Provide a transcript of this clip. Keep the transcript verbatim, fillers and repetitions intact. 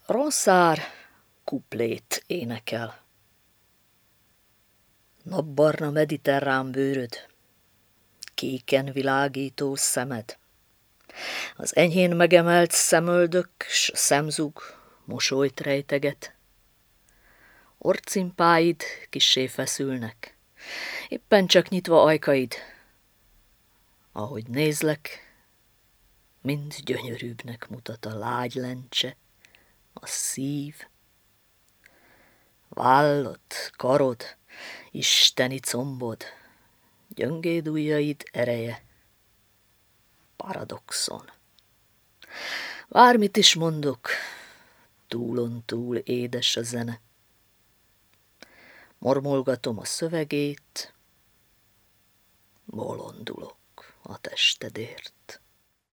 Ronszár kuplét énekel. Napbarna mediterrán bőröd, kéken világító szemed, az enyhén megemelt szemöldök s a szemzug mosolyt rejteget. Orcimpáid kissé feszülnek, éppen csak nyitva ajkaid. Ahogy nézlek, mind gyönyörűbbnek mutat a lágy lencse, a szív. Vállad, karod, isteni combod, gyöngéd ujjaid ereje, paradoxon. Bármit is mondok, túlon túl édes a zene. Mormolgatom a szövegét, bolondulok a testedért.